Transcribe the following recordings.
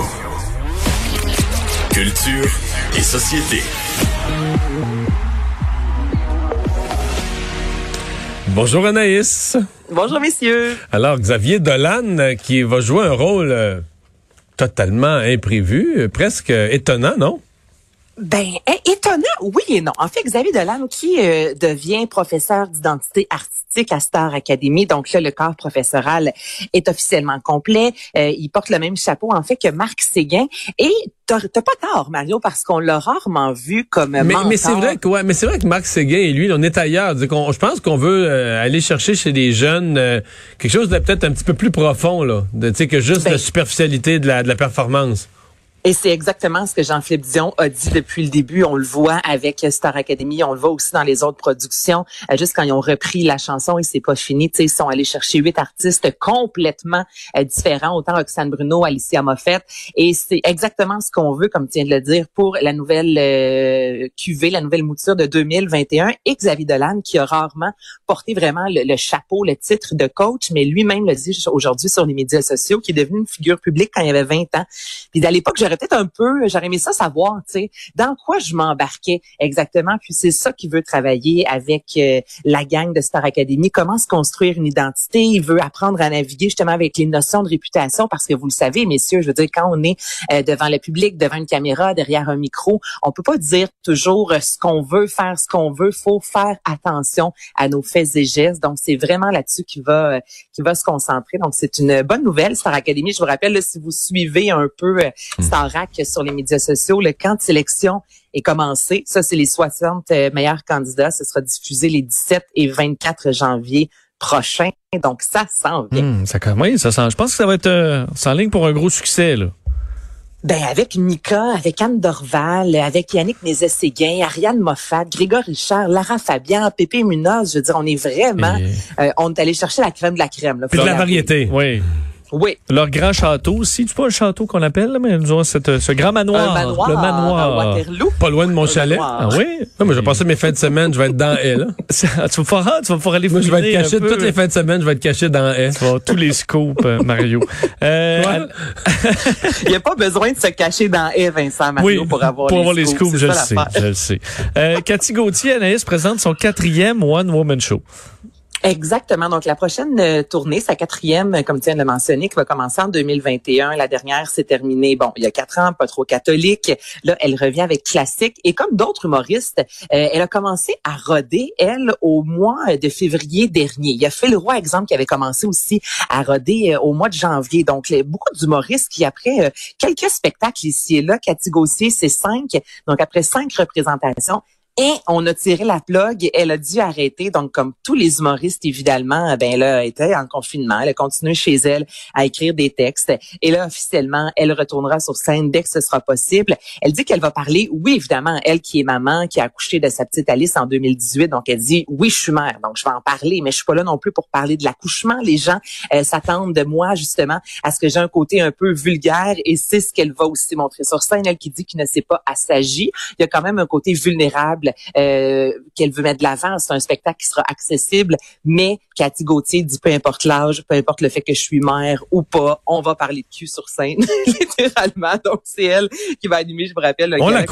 Culture et société. Bonjour Anaïs. Bonjour messieurs. Alors Xavier Dolan qui va jouer un rôle totalement imprévu, presque étonnant, non? Ben, étonnant, oui et non. En fait, Xavier Dolan, qui devient professeur d'identité artistique à Star Academy, donc là, le corps professoral est officiellement complet. Il porte le même chapeau, en fait, que Marc Séguin. Et t'as pas tort, Mario, parce qu'on l'a rarement vu comme mentor. Mais c'est vrai que Marc Séguin et lui, on est ailleurs. Je pense qu'on veut aller chercher chez les jeunes quelque chose de peut-être un petit peu plus profond, là, que juste la superficialité de la performance. Et c'est exactement ce que Jean-Philippe Dion a dit depuis le début. On le voit avec Star Academy, on le voit aussi dans les autres productions. Juste quand ils ont repris la chanson et c'est pas fini, ils sont allés chercher 8 artistes complètement différents, autant Roxane Bruno, Alicia Moffett. Et c'est exactement ce qu'on veut, comme tu viens de le dire, pour la nouvelle cuvée, la nouvelle mouture de 2021. Et Xavier Dolan, qui a rarement porté vraiment le chapeau, le titre de coach, mais lui-même le dit aujourd'hui sur les médias sociaux, qui est devenu une figure publique quand il avait 20 ans. Puis à l'époque, j'aurais aimé ça savoir, dans quoi je m'embarquais exactement. Puis c'est ça qu'il veut travailler avec la gang de Star Academy. Comment se construire une identité. Il veut apprendre à naviguer justement avec les notions de réputation parce que vous le savez, messieurs, je veux dire, quand on est devant le public, devant une caméra, derrière un micro, on peut pas dire toujours ce qu'on veut, faire ce qu'on veut. Faut faire attention à nos faits et gestes. Donc, c'est vraiment là-dessus qu'il va se concentrer. Donc, c'est une bonne nouvelle, Star Academy. Je vous rappelle, là, si vous suivez un peu Starac sur les médias sociaux, le camp de sélection est commencé. Ça, c'est les 60 meilleurs candidats. Ce sera diffusé les 17 et 24 janvier prochains. Donc, ça s'en vient. Ça sent. Je pense que ça va être en ligne pour un gros succès, là. Ben, avec Mika, avec Anne Dorval, avec Yannick Nézet-Séguin, Ariane Moffat, Grégory Richard, Lara Fabian, Pépé Munoz, je veux dire, on est vraiment, on est allé chercher la crème de la crème, là. Puis de la variété. Oui. Oui. Leur grand château aussi, c'est pas un château qu'on appelle, là, mais nous avons ce grand manoir. Le manoir. À Waterloo. Pas loin de mon chalet. Ah oui? Non, mais je vais passer mes fins de semaine, je vais être dans elle. Tu vas pouvoir aller Moi, je vais être caché toutes les fins de semaine, je vais être caché dans elle. Tu vas avoir tous les scoops, Mario. Il n'y a pas besoin de se cacher dans elle, Vincent, Mario, pour avoir les scoops. Je le sais. Cathy Gauthier, Anaïs, présente son 4e One Woman Show. Exactement. Donc, la prochaine tournée, sa 4e, comme tu viens de le mentionner, qui va commencer en 2021. La dernière s'est terminée, il y a 4 ans, pas trop catholique. Là, elle revient avec classique. Et comme d'autres humoristes, elle a commencé à roder, elle, au mois de février dernier. Il y a Phil Roy, exemple, qui avait commencé aussi à roder au mois de janvier. Donc, beaucoup d'humoristes qui, après quelques spectacles ici et là, Cathy Gauthier, c'est 5. Donc, après 5 représentations, et on a tiré la plug, elle a dû arrêter. Donc, comme tous les humoristes, évidemment, là, elle était en confinement. Elle a continué chez elle à écrire des textes. Et là, officiellement, elle retournera sur scène dès que ce sera possible. Elle dit qu'elle va parler, oui, évidemment, elle qui est maman, qui a accouché de sa petite Alice en 2018. Donc, elle dit, oui, je suis mère. Donc, je vais en parler, mais je suis pas là non plus pour parler de l'accouchement. Les gens s'attendent de moi, justement, à ce que j'ai un côté un peu vulgaire. Et c'est ce qu'elle va aussi montrer sur scène. Elle qui dit qu'il ne sait pas assagir. Il y a quand même un côté vulnérable qu'elle veut mettre de l'avant. C'est un spectacle qui sera accessible, mais Cathy Gauthier dit peu importe l'âge, peu importe le fait que je suis mère ou pas, on va parler de cul sur scène, littéralement. Donc, c'est elle qui va animer, je vous rappelle,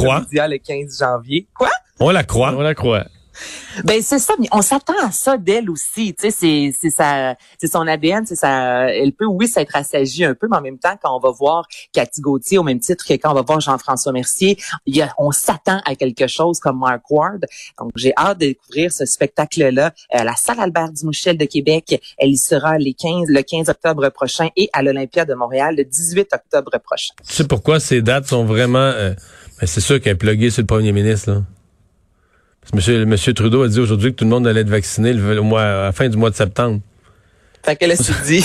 le 15 janvier. Quoi? On la croit. Ben c'est ça, mais on s'attend à ça d'elle aussi, tu sais, c'est son ADN, elle peut s'être assagie un peu, mais en même temps quand on va voir Cathy Gauthier au même titre que quand on va voir Jean-François Mercier, on s'attend à quelque chose comme Mark Ward. Donc j'ai hâte de découvrir ce spectacle-là à la salle Albert Dumouchel de Québec. Elle y sera le 15 octobre prochain et à l'Olympia de Montréal le 18 octobre prochain. Tu sais pourquoi ces dates sont vraiment c'est sûr qu'elle est pluguée sur le premier ministre là. Monsieur Trudeau a dit aujourd'hui que tout le monde allait être vacciné à la fin du mois de septembre. Fait qu'elle a su dit.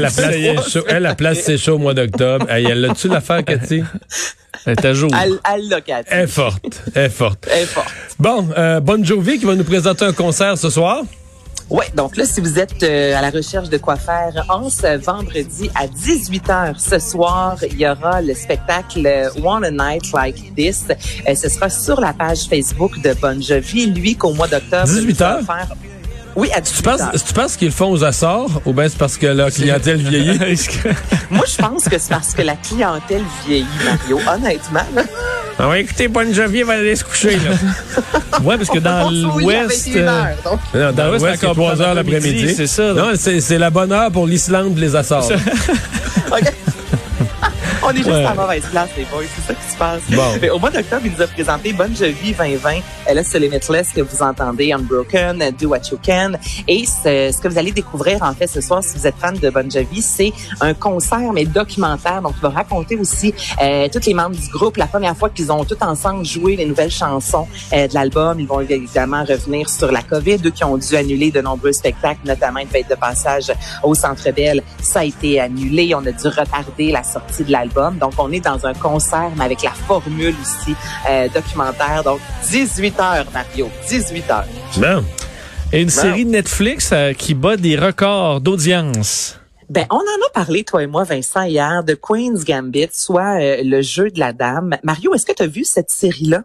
Elle a place ses shows au mois d'octobre. Elle a-tu l'affaire, Cathy? Elle est à jour. Elle l'a, Cathy. Elle est forte. Bon, Bon Jovi qui va nous présenter un concert ce soir. Ouais, donc là, si vous êtes à la recherche de quoi faire en ce vendredi à 18h ce soir, il y aura le spectacle One a Night Like This. Ce sera sur la page Facebook de Bon Jovi. Lui, qu'au mois d'octobre, 18h? Oui, à 18 heures. Tu penses qu'ils le font aux Açores ou bien c'est parce que la clientèle vieillit? Moi, je pense que c'est parce que la clientèle vieillit, Mario. Honnêtement, là. Ah ouais, écoutez, Bon Jovi va aller se coucher, là. Ouais, parce que dans l'Ouest... Non, dans l'Ouest, c'est encore 3 heures l'après-midi. C'est ça. Non, c'est la bonne heure pour l'Islande et les Açores. OK. On est juste à la mauvaise place, les boys. C'est ça qui se passe. Bon. Mais au mois d'octobre, il nous a présenté Bon Jovi 2020. Là, c'est Limitless que vous entendez, Unbroken, Do What You Can. Et ce que vous allez découvrir, en fait, ce soir, si vous êtes fan de Bon Jovi, c'est un concert, mais documentaire. Donc, il va raconter aussi tous les membres du groupe, la première fois qu'ils ont tous ensemble joué les nouvelles chansons de l'album. Ils vont évidemment revenir sur la COVID, eux qui ont dû annuler de nombreux spectacles, notamment une fête de passage au Centre Bell. Ça a été annulé. On a dû retarder la sortie de l'album. Donc, on est dans un concert, mais avec la formule aussi documentaire. Donc, 18 heures, Mario. 18 heures. Non. Et une série de Netflix qui bat des records d'audience. Ben, on en a parlé, toi et moi, Vincent, hier, de Queen's Gambit, soit le jeu de la dame. Mario, est-ce que tu as vu cette série-là?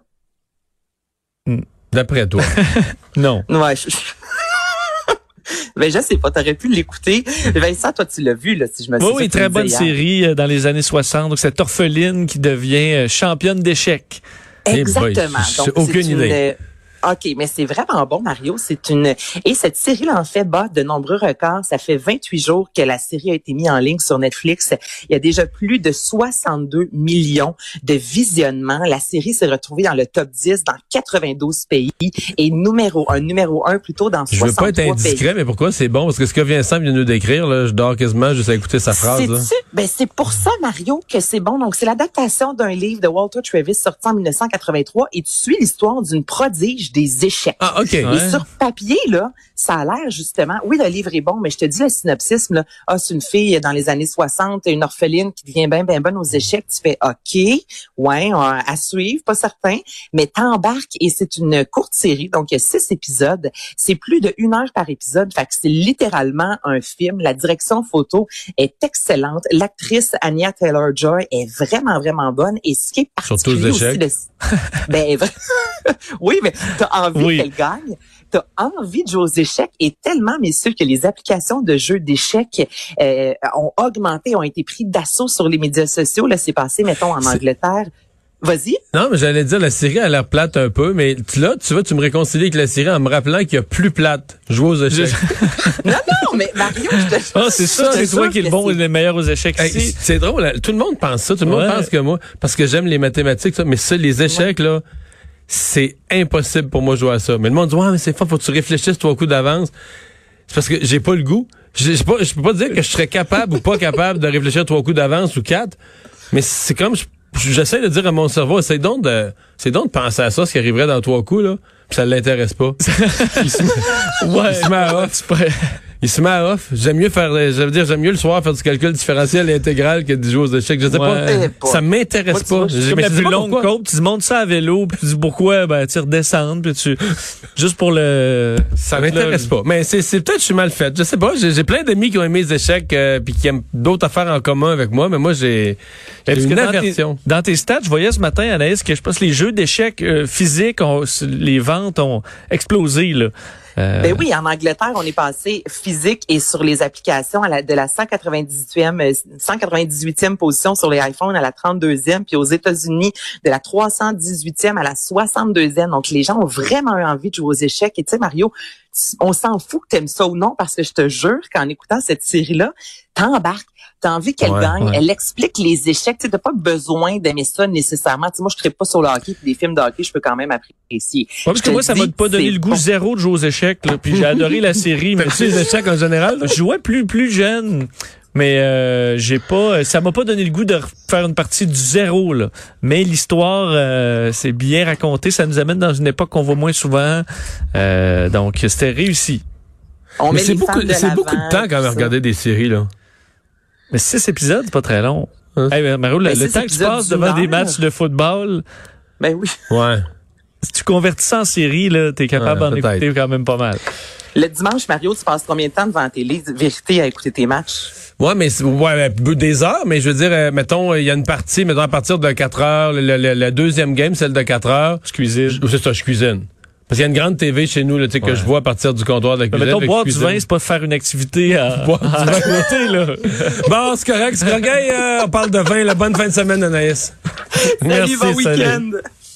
D'après toi. Non. Ouais. Ben, je sais pas, t'aurais pu l'écouter. Vincent, toi, tu l'as vu, là, si je me souviens. Oui, très bonne série dans les années 60. Donc, cette orpheline qui devient championne d'échecs. Exactement. J'ai aucune idée. OK, mais c'est vraiment bon, Mario. Et cette série-là, en fait, bat de nombreux records. Ça fait 28 jours que la série a été mise en ligne sur Netflix. Il y a déjà plus de 62 millions de visionnements. La série s'est retrouvée dans le top 10 dans 92 pays et numéro 1 plutôt dans 63 pays. Je veux pas être indiscret, mais pourquoi c'est bon? Parce que ce que Vincent vient de nous décrire, là, je dors quasiment juste à écouter sa phrase. Ben, c'est pour ça, Mario, que c'est bon. Donc, c'est l'adaptation d'un livre de Walter Travis sorti en 1983 et tu suis l'histoire d'une prodige des échecs. Ah, OK. Et sur papier, là, ça a l'air justement, oui, le livre est bon, mais je te dis le synopsis, là, c'est une fille dans les années 60, une orpheline qui devient bien bonne aux échecs. Tu fais OK, ouais, à suivre, pas certain, mais t'embarques et c'est une courte série, donc il y a 6 épisodes. C'est plus de 1 heure par épisode, fait que c'est littéralement un film. La direction photo est excellente. L'actrice Anya Taylor-Joy est vraiment, vraiment bonne. Et ce qui est particulier aussi ben, oui, mais t'as envie qu'elle gagne. T'as envie de jouer aux échecs et tellement, messieurs, que les applications de jeux d'échecs ont augmenté, ont été pris d'assaut sur les médias sociaux. Là, c'est passé, mettons, en Angleterre. Vas-y. Non, mais j'allais dire, la série a l'air plate un peu, mais là, tu vois, tu me réconcilies avec la série en me rappelant qu'il y a plus plate. Jouer aux échecs. non, mais Mario, je te... Ah, c'est ça, c'est toi qui est le bon et le meilleur aux échecs ici. C'est drôle, tout le monde pense ça, tout le monde pense que moi, parce que j'aime les mathématiques, ça, mais ça, les échecs, là, c'est impossible pour moi de jouer à ça. Mais le monde dit, ouais, mais c'est fort, faut que tu réfléchisses 3 coups d'avance. C'est parce que j'ai pas le goût. Je peux pas dire que je serais capable ou pas capable de réfléchir 3 coups d'avance ou 4, mais c'est comme, j'essaie de dire à mon cerveau, c'est donc de penser à ça, ce qui arriverait dans 3 coups, là, puis ça l'intéresse pas. Il se met à off. Il se met à off. J'aime mieux le soir faire du calcul différentiel et intégral que du jouer aux échecs. Je sais pas. Ça m'intéresse pas. C'est comme la plus longue côte. Tu montes ça à vélo, puis tu dis pourquoi, ben, tu redescends, puis juste pour le... Ça m'intéresse pas. Mais c'est peut-être que je suis mal fait. Je sais pas. J'ai plein d'amis qui ont aimé les échecs, puis qui aiment d'autres affaires en commun avec moi, mais moi, j'ai une aversion. Dans tes stats, je voyais ce matin, Anaïs, que je pense que les jeux d'échecs physiques, les ventes ont explosé, là. Ben oui, en Angleterre, on est passé physique et sur les applications de la 198e position sur les iPhones à la 32e, puis aux États-Unis de la 318e à la 62e. Donc les gens ont vraiment envie de jouer aux échecs. Et tu sais, Mario, on s'en fout que t'aimes ça ou non, parce que je te jure qu'en écoutant cette série-là, t'embarques. T'as envie qu'elle gagne. Ouais. Elle explique les échecs. Tu n'as pas besoin d'aimer ça nécessairement. T'sais, moi, je ne pas sur le hockey. Puis des films de hockey, je peux quand même apprécier. Parce que moi, ça m'a pas donné le goût zéro de jouer aux échecs. Là. Puis j'ai adoré la série. Mais les échecs en général? Je jouais plus jeune. Mais ça m'a pas donné le goût de faire une partie du zéro, là. Mais l'histoire, c'est bien raconté. Ça nous amène dans une époque qu'on voit moins souvent. Donc, c'était réussi. Mais c'est beaucoup de temps quand même à regarder des séries, là. Mais 6 épisodes, c'est pas très long. Hey, Mario, le temps que tu passes devant des matchs de football... Ben oui. Ouais. Si tu convertis ça en série, là, t'es capable d'en écouter quand même pas mal. Le dimanche, Mario, tu passes combien de temps devant la télé, vérité, à écouter tes matchs? Ouais, mais des heures, mais je veux dire, mettons, il y a une partie, mettons, à partir de 4 heures, la deuxième game, celle de 4 heures. Je cuisine. C'est ça, je cuisine. Parce qu'il y a une grande TV chez nous là, tu sais, que je vois à partir du comptoir de la cuisine. Mettons, boire du vin, c'est pas faire une activité à côté, là. Bon, c'est correct. On parle de vin. La bonne fin de semaine, Anaïs. Salut, bon week-end.